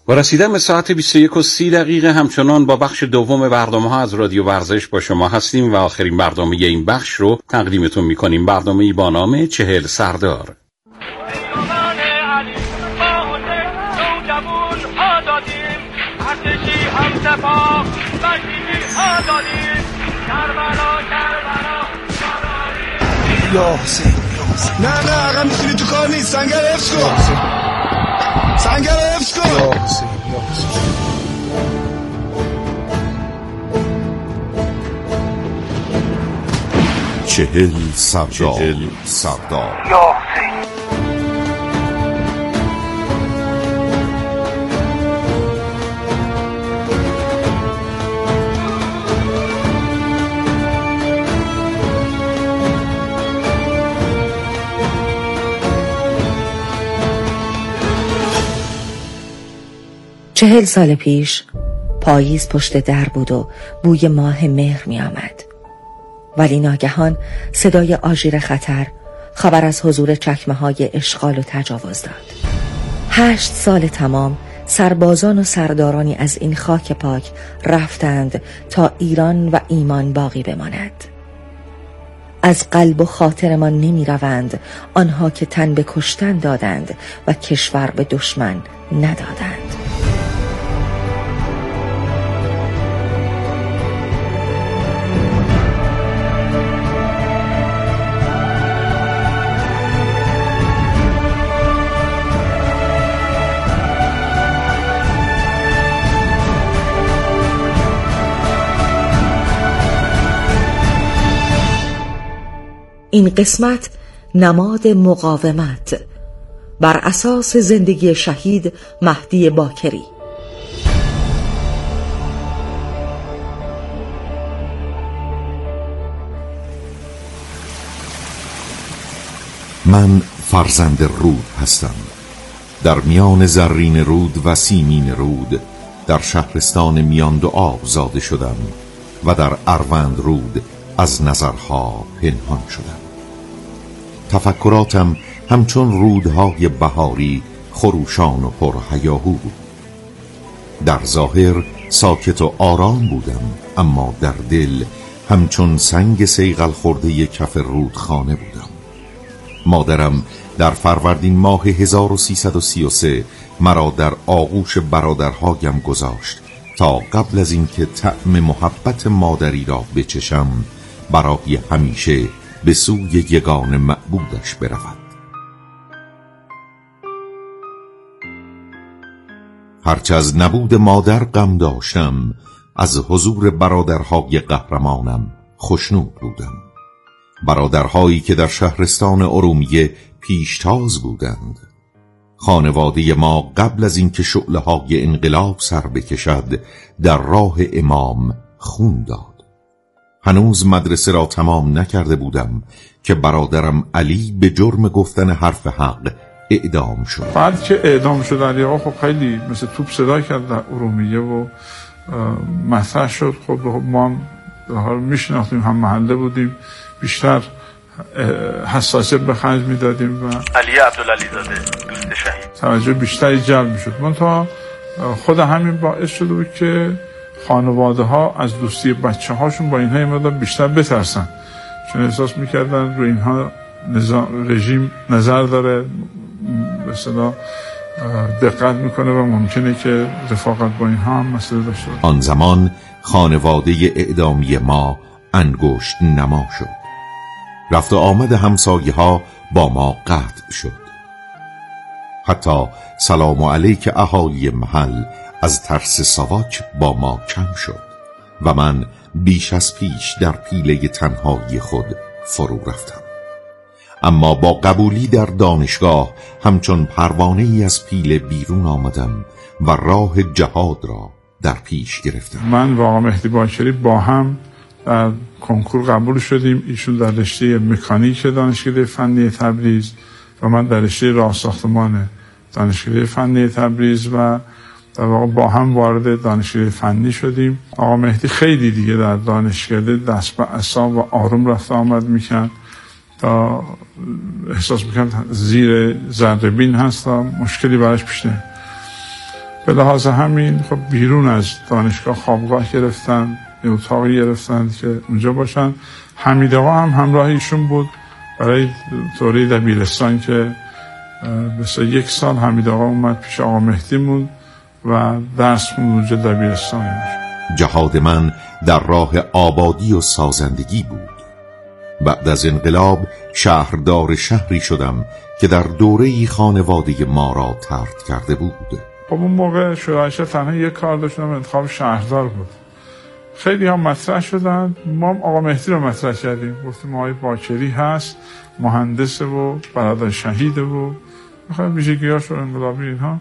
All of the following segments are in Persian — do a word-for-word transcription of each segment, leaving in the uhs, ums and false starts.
با رسیدن به ساعت بیست و یک و سی دقیقه همچنان با بخش دوم برنامه ها از رادیو ورزش با شما هستیم و آخرین برنامه این بخش رو تقدیمتون میکنیم. برنامه‌ای با نام چهل سردار. یا حسین نه نه آقا میتونی تو کار نیست. سنگر حفظ کن، سنگر حفظ کن. یا حسین یا حسین چهل سردار. چهل سردار. یا حسین چهل سال پیش پاییز پشت در بود و بوی ماه مهر می آمد. ولی ناگهان صدای آژیر خطر خبر از حضور چکمه های اشغال و تجاوز داد. هشت سال تمام سربازان و سردارانی از این خاک پاک رفتند تا ایران و ایمان باقی بماند. از قلب و خاطرمان نمی روند آنها که تن به کشتن دادند و کشور به دشمن ندادند. این قسمت نماد مقاومت بر اساس زندگی شهید مهدی باکری. من فرزند رود هستم. در میان زرین رود و سیمین رود در شهرستان میان دو آب زاده شدم و در اروند رود از نظرها پنهان شدم. تفکراتم همچون رودهای بهاری خروشان و پرهیاهو بود. در ظاهر ساکت و آرام بودم، اما در دل همچون سنگ صیقل خورده کف رودخانه بودم. مادرم در فروردین ماه هزار و سیصد و سی و سه مرا در آغوش برادرهایم گذاشت تا قبل از اینکه طعم محبت مادری را بچشم برای همیشه به سوی یگان معبودش برود. هرچه از نبود مادر غم داشتم، از حضور برادرهای قهرمانم خوشنود بودم. برادرهایی که در شهرستان ارومیه پیشتاز بودند. خانواده ما قبل از اینکه شعله‌های انقلاب سر بکشد در راه امام خون داد. هنوز مدرسه را تمام نکرده بودم که برادرم علی به جرم گفتن حرف حق اعدام شد. بعد که اعدام شد علی آقا خب خیلی مثل توپ صدا کرد در ارومیه و مطرح شد. خب ما هم میشناختیم، هم محله بودیم، بیشتر حساسیت به خرج میدادیم و علی عبدالعلی زاده دوست شهید توجه بیشتری جلب میشد. منتها خود همین باعث شده بود که خانواده ها از دوستی بچه هاشون با اینها یه مقدار بیشتر بترسن، چون احساس میکردن رو اینها نظام رژیم نظر داره، به اصطلاح دقت میکنه و ممکنه که رفاقت با اینها هم مسئله داشته باشه. آن زمان خانواده اعدامی ما انگشت نما شد. رفت و آمد همسایه ها با ما قطع شد. حتی سلام علیک اهالی محل از ترس ساواک با ما کم شد و من بیش از پیش در پیله تنهایی خود فرو رفتم. اما با قبولی در دانشگاه همچون پروانه ای از پیله بیرون آمدم و راه جهاد را در پیش گرفتم. من و آقا مهدی باکری با هم در کنکور قبول شدیم. ایشون در رشته مکانیک دانشکده فنی تبریز و من در رشته راه ساختمان دانشکده فنی تبریز و در واقع با هم وارد دانشکده فنی شدیم. آقا مهدی خیلی دیگه در دانشکده دست به عصا و آروم رفت آمد میکرد تا احساس میکرد زیر ذره بین هست تا مشکلی براش پیش نمیاد. به لحاظ همین خب بیرون از دانشگاه خوابگاه گرفتن، اتاقی گرفتن که اونجا باشن. حمید آقا هم همراه ایشون بود برای دوره دبیرستان که مثلا یک سال حمید آقا اومد پیش آقا مهدی موند و درس خوند اونجا دبیرستان. جهاد من در راه آبادی و سازندگی بود. بعد از انقلاب شهردار شهری شدم که در دوره‌ای خانواده ما را طرد کرده بود. خب اون موقع شورای شهر تنها یک کار داشتم، انتخاب شهردار بود. خیلی هم مطرح شدن، ما آقا مهدی رو مطرح کردیم، گفتیم آقای باکری هست، مهندسه و برادر شهیده و خیلی ویژگی‌هاش انقلابی اینها.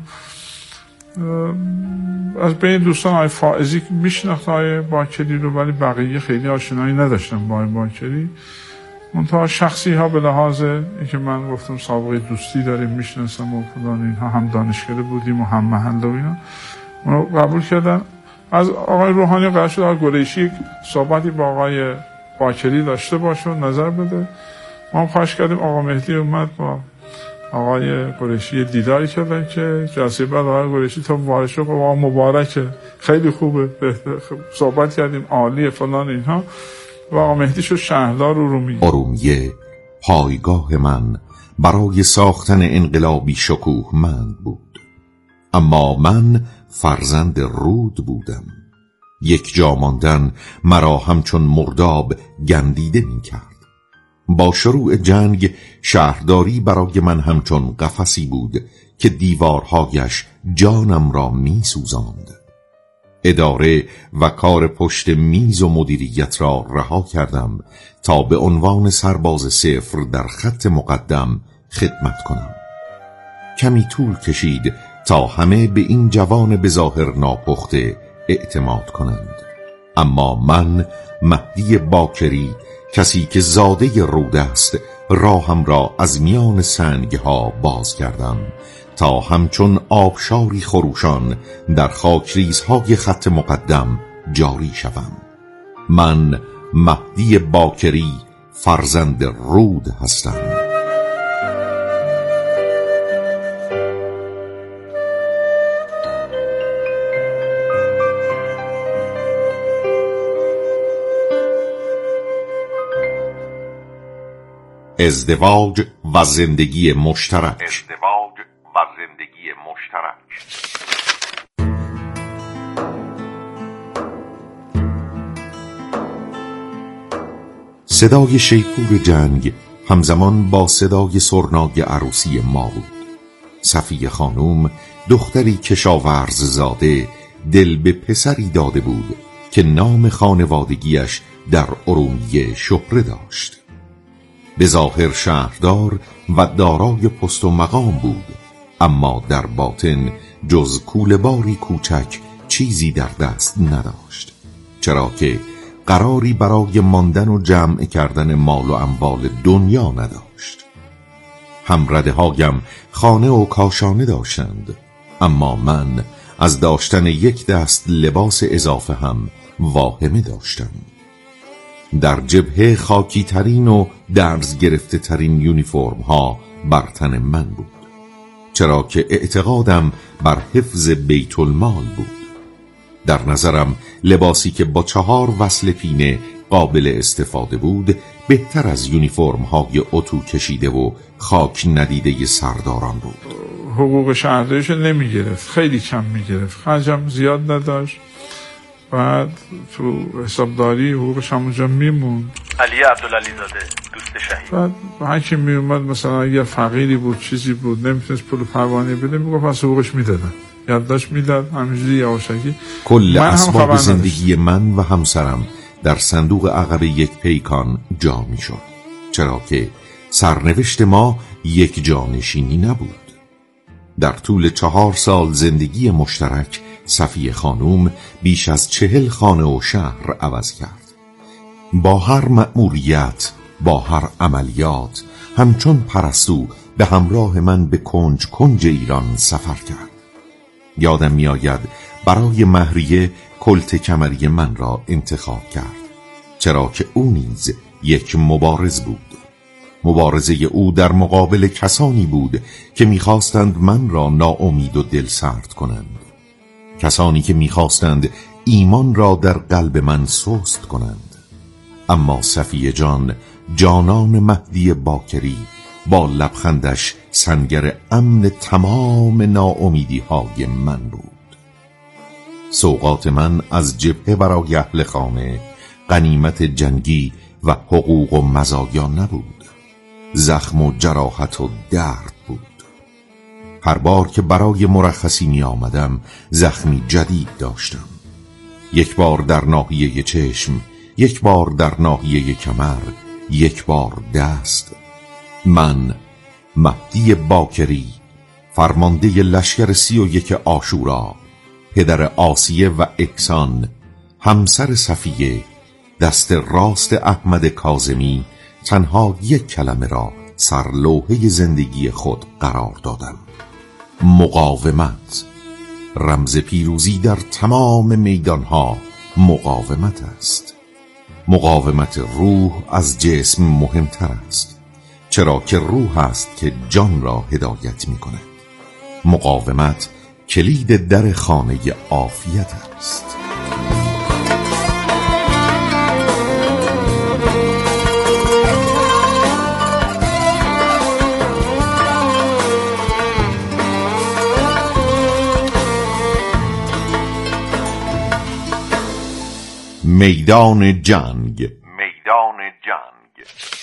از بین دوستان آقای فائزی که میشناخت آقای باکری رو، ولی بقیه خیلی آشنایی نداشتم با آقای باکری. منتها شخصی ها به لحاظ اینکه من گفتم سابقه دوستی داریم، میشناسم و فلان اینها، هم دانشکده بودیم و هم محل و اینا، اونو قبول کردن. از آقای روحانی قرار شد آقای قریشی صحبتی با آقای باکری داشته باشه و نظر بده. ما هم خواهش کردیم، آقا مهدی اومد با آقای قریشی دیداری کردن که جلسه بعد آقای قریشی تا وارد شد گفت آقا مبارکه، خیلی خوبه، بهتر صحبت کردیم، عالیه فلان اینها. و آقا مهدی شد شهردار ارومیه. ارومیه پایگاه من برای ساختن انقلابی شکوهمند بود، اما من فرزند رود بودم. یک جا ماندن مرا همچون مرداب گندیده می کرد. با شروع جنگ شهرداری برای من همچون قفسی بود که دیوارهایش جانم را می سوزاند. اداره و کار پشت میز و مدیریت را رها کردم تا به عنوان سرباز صفر در خط مقدم خدمت کنم. کمی طول کشید تا همه به این جوان بظاهر ناپخته اعتماد کنند، اما من مهدی باکری، کسی که زاده رود است، راهم را از میان سنگها باز کردم تا همچون آبشاری خروشان در خاکریزهای خط مقدم جاری شوم. من مهدی باکری فرزند رود هستم. ازدواج و زندگی مشترک. ازدواج و زندگی مشترک. صدای شیپور جنگ همزمان با صدای سرنای عروسی ما بود. صفیه خانوم دختری کشاورز زاده دل به پسری داده بود که نام خانوادگیش در ارومیه شهره داشت. به ظاهر شهردار و دارای پست و مقام بود، اما در باطن جز کوله‌باری کوچک چیزی در دست نداشت، چرا که قراری برای ماندن و جمع کردن مال و اموال دنیا نداشت. همرده هایم خانه و کاشانه داشتند، اما من از داشتن یک دست لباس اضافه هم واهمه داشتم. در جبهه خاکی ترین و درز گرفته ترین یونیفرم ها بر تن من بود، چرا که اعتقادم بر حفظ بیت المال بود. در نظرم لباسی که با چهار وصل پینه قابل استفاده بود بهتر از یونیفرم های اتو کشیده و خاک ندیده سرداران بود. حقوق شهرداریش نمی گرفت، خیلی کم می گرفت، خرجم زیاد نداشت. بعد تو حسابداری حقوقش همونجا میمون. علی عبدالعلی زاده دوست شهید. بعد هر کی می اومد مثلا اگر فقیری بود چیزی بود نمیتونست پول پروانه بده، میگفت پس حقوقش میدادن، یادداشت میداد، همینجوری یواشکی. کل اسباب زندگی من و همسرم در صندوق عقب یک پیکان جا میشد، چرا که سرنوشت ما یک جانشینی نبود. در طول چهار سال زندگی مشترک صفیه خانوم بیش از چهل خانه و شهر عوض کرد. با هر مأموریت، با هر عملیات، همچون پرستو به همراه من به کنج کنج ایران سفر کرد. یادم میآید برای مهریه کلت کمری من را انتخاب کرد، چرا که او نیز یک مبارز بود. مبارزه او در مقابل کسانی بود که میخواستند من را ناامید و دل سرد کنند. کسانی که می‌خواستند ایمان را در قلب من سست کنند. اما صفیه جان، جانان مهدی باکری، با لبخندش سنگر امن تمام ناامیدی های من بود. سوغات من از جبهه برای اهل خانه غنیمت جنگی و حقوق و مزایا نبود، زخم و جراحت و درد بود. هر بار که برای مرخصی می آمدم زخمی جدید داشتم، یک بار در ناحیه چشم، یک بار در ناحیه کمر، یک بار دست. من مهدی باکری، فرمانده لشکر سی و یک عاشورا، پدر آسیه و اکسان، همسر صفیه، دست راست احمد کاظمی، تنها یک کلمه را سرلوحه زندگی خود قرار دادم: مقاومت. رمز پیروزی در تمام میدانها مقاومت است. مقاومت روح از جسم مهمتر است، چرا که روح است که جان را هدایت می کند. مقاومت کلید در خانه عافیت است. میدان جنگ. میدان جنگ.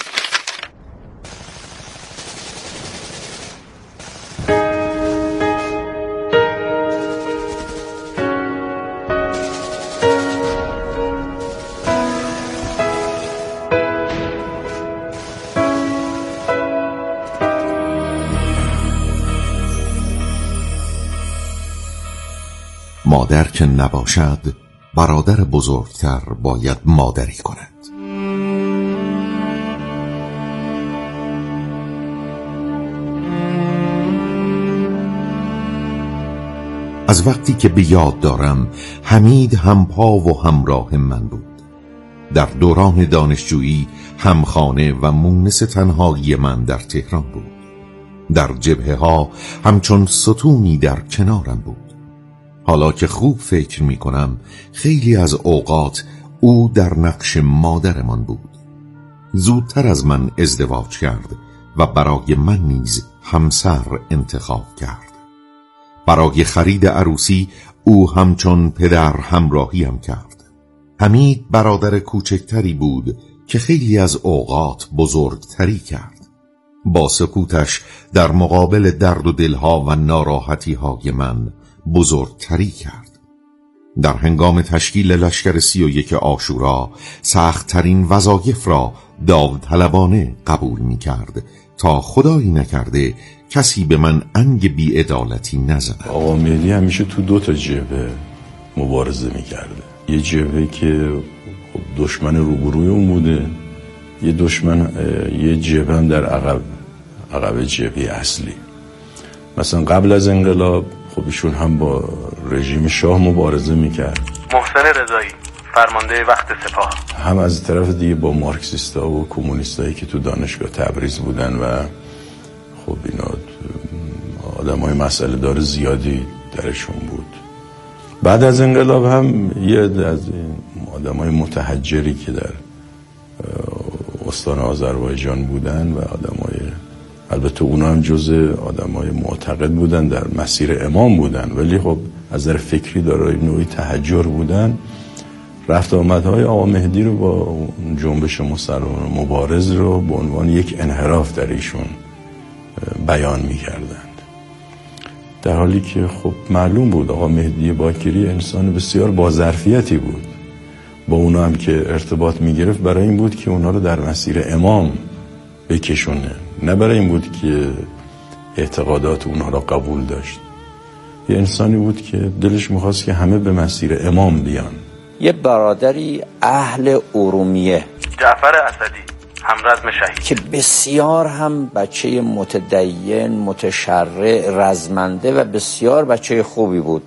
مادر که نباشد، برادر بزرگتر باید مادری کند. از وقتی که به یاد دارم حمید همپا و همراه من بود. در دوران دانشجویی همخانه و مونس تنهایی من در تهران بود. در جبهه ها همچون ستونی در کنارم بود. حالا که خوب فکر می کنم خیلی از اوقات او در نقش مادرمان بود. زودتر از من ازدواج کرد و برای من نیز همسر انتخاب کرد. برای خرید عروسی او همچون پدر همراهیم کرد. حمید برادر کوچکتری بود که خیلی از اوقات بزرگتری کرد. با سکوتش در مقابل درد و دلها و ناراحتی های من بزرگتری کرد. در هنگام تشکیل لشکر سی و یک عاشورا سخت‌ترین وظایف را داوطلبانه قبول می کرد تا خدایی نکرده کسی به من انگ بی‌عدالتی نزند. آقا مهدی همیشه تو دو تا جبهه مبارزه می کرده. یه جبهه که دشمن روبروی اون بوده، یه دشمن یه جبهه هم در عقب عقب جبهه اصلی. مثلا قبل از انقلاب خب ایشون هم با رژیم شاه مبارزه میکرد. محسن رضایی، فرمانده وقت سپاه، هم از طرف دیگه با مارکسیستا و کمونیستایی که تو دانشگاه تبریز بودن و خب اینا آدمای مسئله دار زیادی درشون بود. بعد از انقلاب هم یه از آدمای متحجری که در استان آذربایجان بودن و آدمای، البته اونا هم جزء آدمای معتقد بودن، در مسیر امام بودن، ولی خب از نظر فکری دارای نوعی تحجر بودن. رفت آمدهای آقا مهدی رو با جنبش مسلمان مبارز رو به عنوان یک انحراف در ایشون بیان می‌کردند، در حالی که خب معلوم بود آقا مهدی باکری انسان بسیار با ظرفیتی بود. با اونا هم که ارتباط می‌گرفت برای این بود که اونا رو در مسیر امام بکشونه، نه برای این بود که اعتقادات اونها را قبول داشت. یه انسانی بود که دلش میخواست که همه به مسیر امام بیان. یه برادری اهل ارومیه، جعفر اسدی، همرزم شهید، که بسیار هم بچه متدین، متشرع، رزمنده و بسیار بچه خوبی بود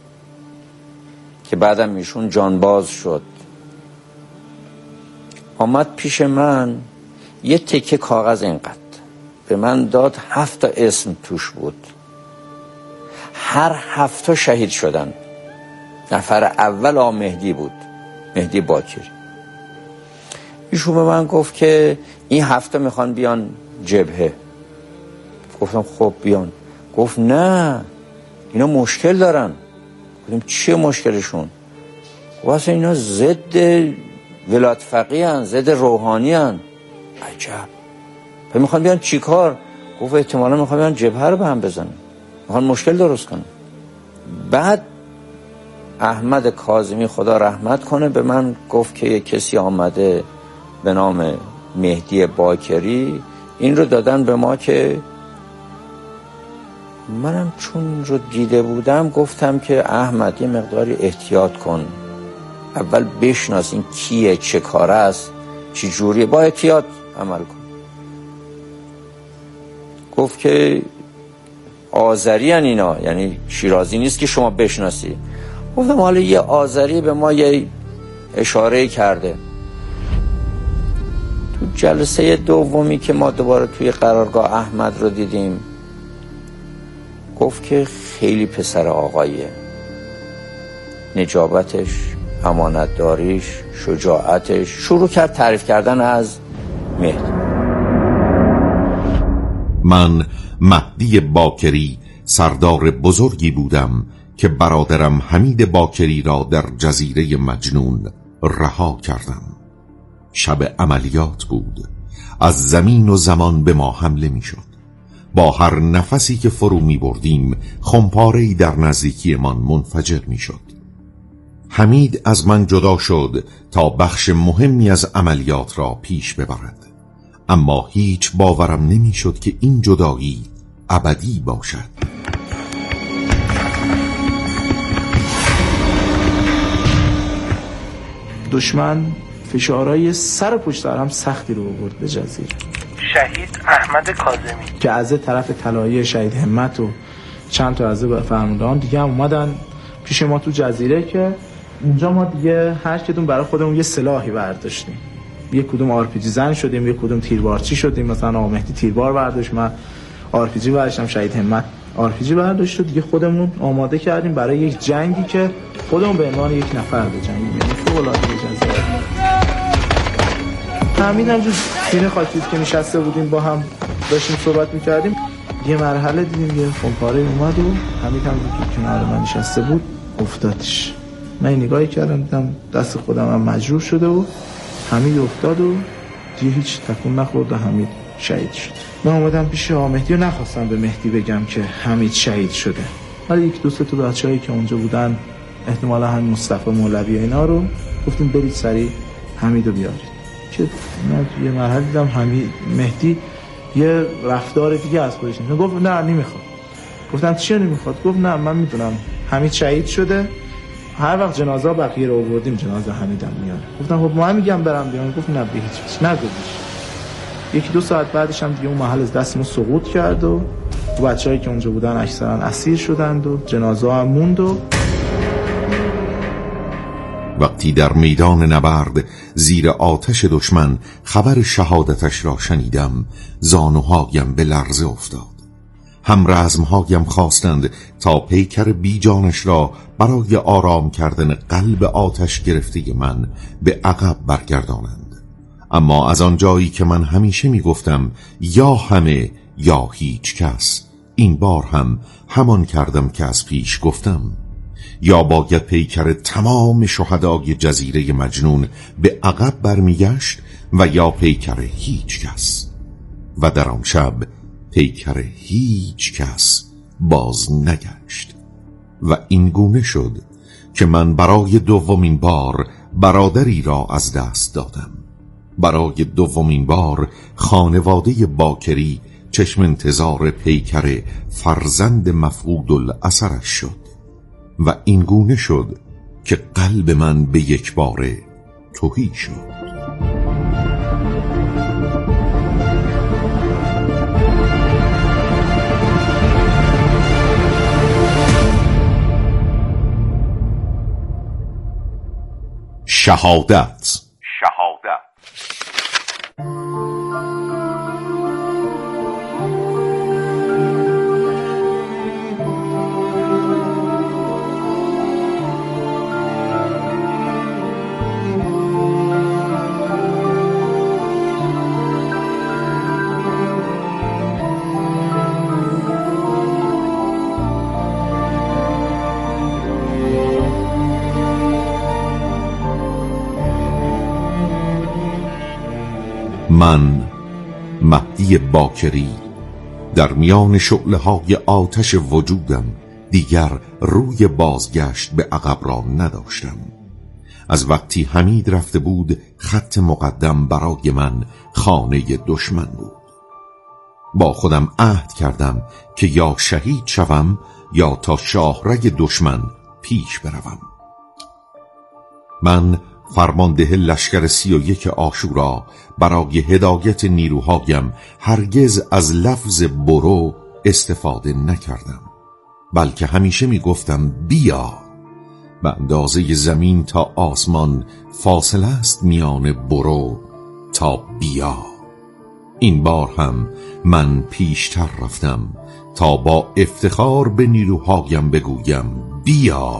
که بعدم ایشون جانباز شد. آمد پیش من، یه تکه کاغذ اینقدر به من داد، هفت تا اسم توش بود، هر هفت تا شهید شدن. نفر اول آقا مهدی بود، مهدی باکری. ایشون به من گفت که این هفته میخوان بیان جبهه. گفتم خب بیان. گفت نه اینا مشکل دارن. گفتم چیه مشکلشون؟ گفت اصلا اینا ضد ولایت فقیه هن، ضد روحانی هن. عجب. پس میخوان بیان چی کار؟ گفت احتمالا میخوان بیان جبهه رو به هم بزنن، میخوان مشکل درست کنن. بعد احمد کاظمی خدا رحمت کنه به من گفت که یک کسی آمده به نام مهدی باکری، این رو دادن به ما که منم چون رو دیده بودم گفتم که احمد یه مقداری احتیاط کن، اول بشناس این کیه، چه کاره است، چی جوریه، با احتیاط عمل کن. گفت که آذری هن اینا، یعنی شیرازی نیست که شما بشناسی. گفتم حالا یه آذری به ما یه اشاره کرده. تو جلسه دومی که ما دوباره توی قرارگاه احمد رو دیدیم گفت که خیلی پسر آقاییه، نجابتش، امانتداریش، شجاعتش. شروع کرد تعریف کردن از مهدی. من مهدی باکری سردار بزرگی بودم که برادرم حمید باکری را در جزیره مجنون رها کردم. شب عملیات بود، از زمین و زمان به ما حمله می شد. با هر نفسی که فرو می بردیم خمپاره‌ای در نزدیکی من منفجر می شد. حمید از من جدا شد تا بخش مهمی از عملیات را پیش ببرد، اما هیچ باورم نمی شد که این جدایی ابدی باشد. دشمن فشارهای سر پشت سر هم سختی رو آورد به جزیره. شهید احمد کاظمی که از طرف طلایه شهید همت و چند تا از فرماندهان دیگه هم اومدن پیش ما تو جزیره که اونجا ما دیگه هر کدوم برای خودمون یه سلاحی برداشتیم. یه کدوم آر پی جی زن شدیم، یه کدوم تیربارچی شدیم. مثلا آقا مهدی تیربار برداشت، من آر پی جی برداشتم، شهید همت آر پی جی برداشت. دیگه خودمون آماده کردیم برای یک جنگی که خودمون به عنوان یک نفر به جنگیم. یعنی فوق العاده جزیره. همین همجور سینه خاکی که نشسته بودیم با هم داشتیم صحبت میکردیم، یه مرحله دیدیم یه خمپاره اومد و حمید هم که کنار من نشسته بود افتادش. من نگاهی کردم دیدم دست خودم هم مجروح شده و حمید افتاد و دیگه هیچ تکون نخورد و حمید شهید شد. من اومدم پیش آقا مهدی و نخواستم به مهدی بگم که حمید شهید شده، ولی یک دو سه تا بچه‌ای که اونجا بودن احتمالاً هم مصطفی مولوی اینا رو گفتیم برید سریع حمیدو بیارید. که من یه مرحله دیدم حمید مهدی یه رفتار دیگه از خودش نشون. گفت نه نمیخواد. گفتم چیه نمیخواد؟ گفت نه من میدونم حمید شهید شده، هر وقت جنازه بقیه رو آوردیم جنازه حمیدم میاره. گفتم خب من میگم برم بیرون. گفت نه به هیچ وجه نگوش. یکی دو ساعت بعدش هم دیگه اون محل از دستمون سقوط کرد و بچه‌ای که اونجا بودن اکثرا اسیر شدند و جنازه هم موند. و وقتی در میدان نبرد زیر آتش دشمن خبر شهادتش را شنیدم زانوهایم به لرزه افتاد. هم رزمهایم خواستند تا پیکر بی جانش را برای آرام کردن قلب آتش گرفته من به عقب برگردانند، اما از آن جایی که من همیشه می گفتم یا همه یا هیچ کس، این بار هم همان کردم که از پیش گفتم. یا باید پیکر تمام شهدای جزیره مجنون به عقب برمیگشت و یا پیکر هیچ کس. و در آن شب پیکر هیچ کس باز نگشت و این گونه شد که من برای دومین بار برادری را از دست دادم. برای دومین بار خانواده باکری چشم انتظار پیکر فرزند مفقود الاثرش شد و این گونه شد که قلب من به یک باره تهی شد. شهادت. شهادت من مهدی باکری در میان شعله‌های آتش وجودم دیگر روی بازگشت به عقب را نداشتم. از وقتی حمید رفته بود خط مقدم برای من خانه دشمن بود. با خودم عهد کردم که یا شهید شوم یا تا شاهرگ دشمن پیش بروم. من فرمانده لشکر سی و یک آشورا برای هدایت نیروهایم هرگز از لفظ برو استفاده نکردم، بلکه همیشه می گفتم بیا. به اندازه زمین تا آسمان فاصله است میان برو تا بیا. این بار هم من پیشتر رفتم تا با افتخار به نیروهایم بگویم بیا.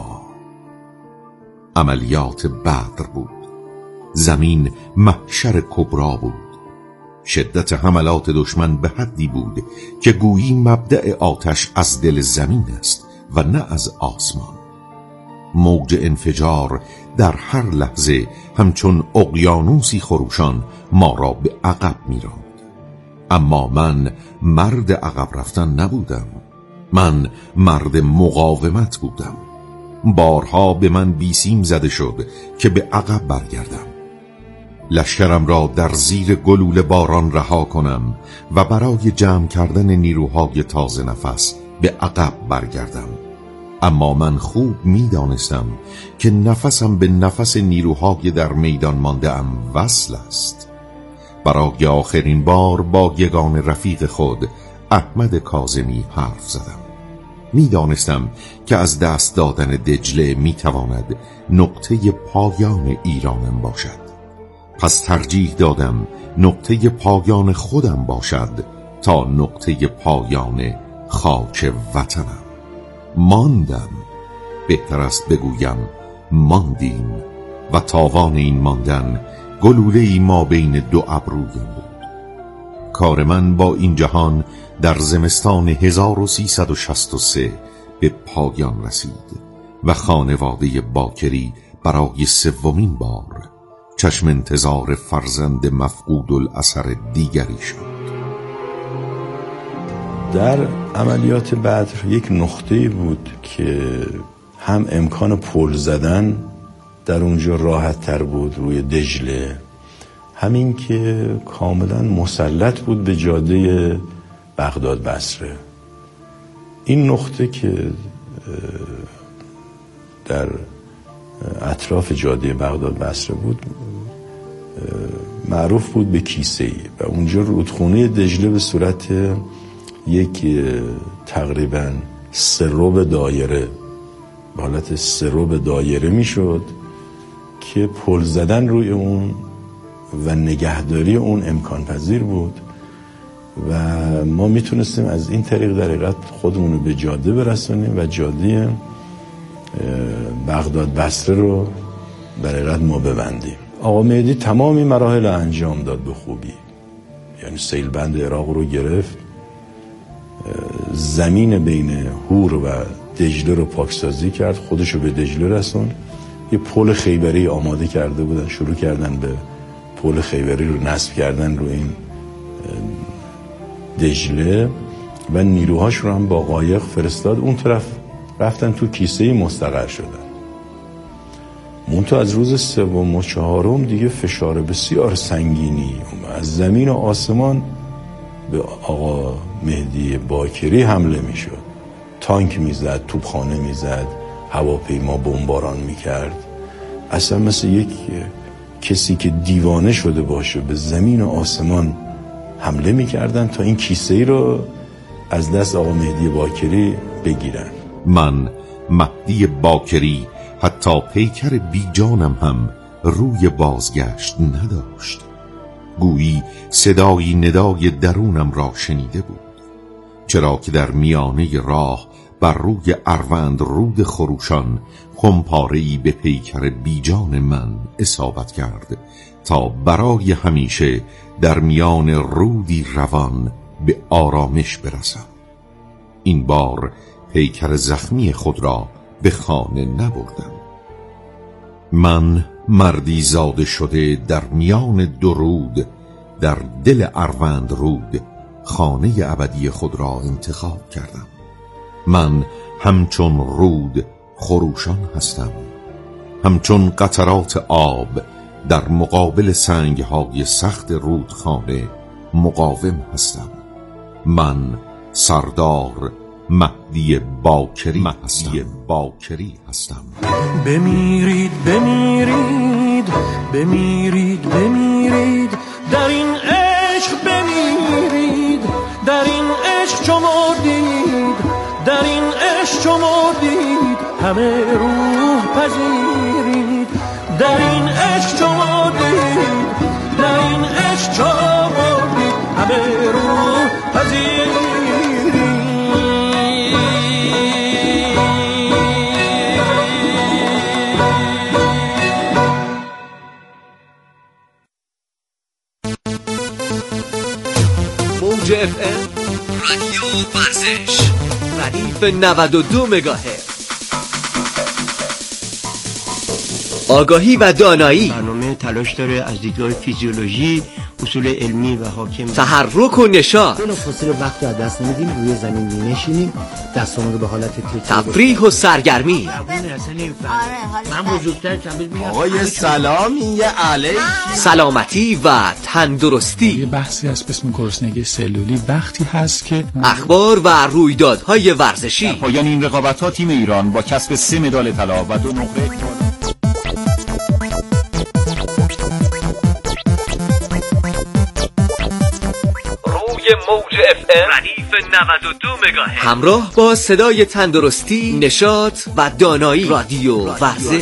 عملیات بدر بود. زمین محشر کبرا بود. شدت حملات دشمن به حدی بود که گویی مبدأ آتش از دل زمین است و نه از آسمان. موج انفجار در هر لحظه همچون اقیانوسی خروشان ما را به عقب می‌راند. اما من مرد عقب رفتن نبودم. من مرد مقاومت بودم. بارها به من بیسیم زده شد که به عقب برگردم. لشکرم را در زیر گلوله باران رها کنم و برای جمع کردن نیروهای تازه نفس به عقب برگردم. اما من خوب می دانستم که نفسم به نفس نیروهای در میدان مانده ام وصل است. برای آخرین بار با یگان رفیق خود احمد کاظمی حرف زدم. می دانستم که از دست دادن دجله می تواند نقطه پایان ایرانم باشد. پس ترجیح دادم نقطه پایان خودم باشد تا نقطه پایان خاک وطنم. ماندم، بهتر است بگویم ماندیم، و تاوان این ماندن گلوله‌ای ما بین دو ابرویم بود. کار من با این جهان در زمستان هزار و سیصد و شصت و سه به پایان رسید و خانواده باکری برای سومین بار چشم انتظار فرزند مفقود الاثر دیگری شد. در عملیات بدر یک نقطه‌ای بود که هم امکان پل زدن در اونجا راحت تر بود روی دجله، همین که کاملا مسلط بود به جاده بغداد بصره. این نقطه که در اطراف جاده بغداد بصره بود معروف بود به کیسه‌ای و اونجا رودخونه دجله به صورت یک تقریبا سرب دایره، به حالت سرب دایره میشد که پل زدن روی اون و نگهداری اون امکان پذیر بود و ما میتونستیم از این طریق در حقیقت خودمون رو به جاده برسونیم و جاده بغداد بصره رو در حقیقت ما ببندیم. آقا مهدی تمامی مراحل انجام داد به خوبی، یعنی سیل بند عراق رو گرفت، زمین بین هور و دجله رو پاکسازی کرد، خودش رو به دجله رسون. یه پل خیبری آماده کرده بودن، شروع کردن به پل خیبری رو نصب کردن رو این دجله و نیروهاش رو هم با قایق فرستاد اون طرف، رفتن تو کیسه مستقر شدن. منتها از روز سوم و چهارم دیگه فشار بسیار سنگینی از زمین و آسمان به آقا مهدی باکری حمله میشد. تانک میزد، توپخانه میزد، هواپیما بمباران میکرد. اصلا مثل یک کسی که دیوانه شده باشه به زمین و آسمان حمله میکردن تا این کیسه ای رو از دست آقا مهدی باکری بگیرن. من مهدی باکری حتی پیکر بیجانم هم روی بازگشت نداشت. گویی صدای ندای درونم را شنیده بود، چرا که در میانه راه بر روی اروند رود خروشان خمپاره‌ای به پیکر بیجان من اصابت کرد تا برای همیشه در میان رودی روان به آرامش برسم. این بار پیکر زخمی خود را به خانه نبردم. من مردی زاده شده در میان درود در دل اروند رود خانه ابدی خود را انتخاب کردم. من همچون رود خروشان هستم، همچون قطرات آب در مقابل سنگ‌های سخت رودخانه مقاوم هستم. من سردار مهدی باکری هستم. باکری هستم. بمیرید بمیرید بمیرید بمیرید در این عشق بمیرید، در این عشق چو مردید، در این عشق چو مردید همه روح پذیرید، در این عشق چو مردید، در این عشق چو مردید همه روح پذیرید. موج اف ام رادیو ورزش ردیف نود و دو مگاهرتز. آگاهی و دانایی، برنامه تلاش داره از دیدگاه فیزیولوژی، اصول علمی و حاکم، تحرک و نشاط، بلافاصله وقت رو از دست نمیدیم، روی زمین می‌نشینیم، دستامون رو به حالت تکیه، تفریح و سرگرمی. من بزرگتر میگم آقای سلامی یه علیک، سلامتی و تندرستی. یه بحثی از اسم گرسنگی سلولی وقتی هست که اخبار و رویدادهای ورزشی. در پایان این رقابت‌ها تیم ایران با کسب سه مدال طلا و دو نقره موج اف ام ردیف نود و دو مگاهرتز همراه با صدای تندرستی، نشاط و دانایی. رادیو ورزش.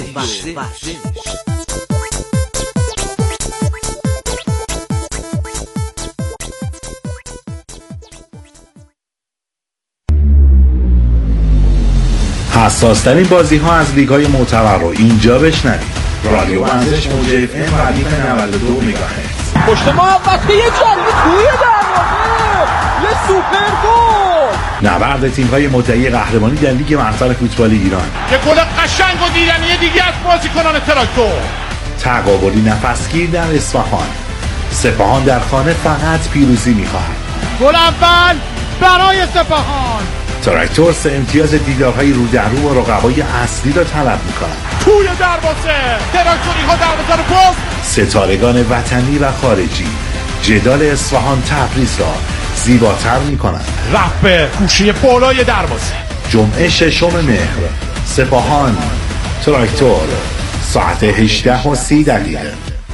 حساس‌ترین بازی‌ها از لیگ‌های معتبر رو اینجا بشنوید. رادیو ورزش موج اف ام ردیف نود و دو مگاهرتز. پشت محوطه یه جنگی توی دروازه، یه سوپر گل. نبرد تیم‌های مدعی قهرمانی در لیگ برتر فوتبال ایران. یه گل قشنگ و دیدنی دیگه از بازیکنان تراکتور. تقابلی نفسگیر در اصفهان. سپاهان در خانه فقط پیروزی می‌خواهد. گل اول برای سپاهان. تراکتور سه امتیاز دیدارهای رو در رو و رقبای اصلی را طلب می‌کند. توی دروازه تراکتوری‌ها دروازه رو پست. ستارگان وطنی و خارجی جدال اصفهان تبریز را زیباتر می‌کنند. رفت به گوشه بالای دروازه. جمعه ششم مهر، سپاهان تراکتور، ساعت هجده و سی دقیقه.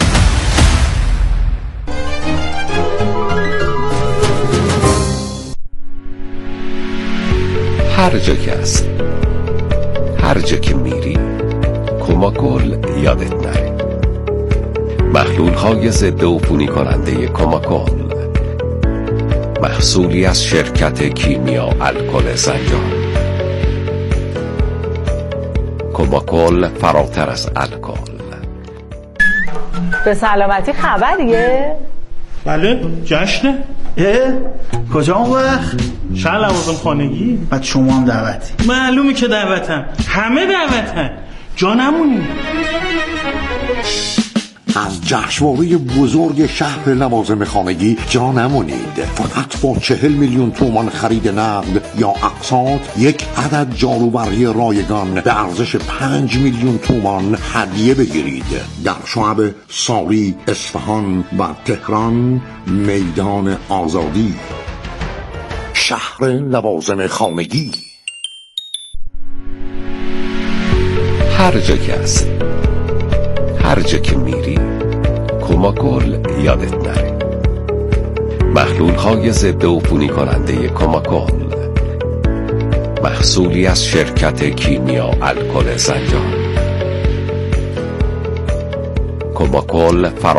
هر جا که هست، هر جا که میری، کوماکول یادت نره. محلول های ضد عفونی کننده کوماکول، محصولی از شرکت کیمیا الکل زنجان. کوماکول فراتر از الکل. به سلامتی خبریه؟ بله، جشنه. اه؟ کجا اون وقت؟ شهر لوازم خانگی. بعد شما هم دعوتی؟ معلومه که دعوتم، همه دعوتن، جا نمونی. از جشنواره بزرگ شهر لوازم خانگی جا نمونید. فقط با چهل میلیون تومان خرید نقد یا اقساط یک عدد جاروبرقی رایگان به ارزش پنج میلیون تومان هدیه بگیرید. در شعب ساری، اصفهان و تهران، میدان آزادی. شهر لوازم خانگی. هر جا که هست، هر جا که میری، کوماکول یادت نره. محلول های ضد عفونی کننده کوماکول، محصولی از شرکت کیمیا الکل زنجان. کوماکول فرا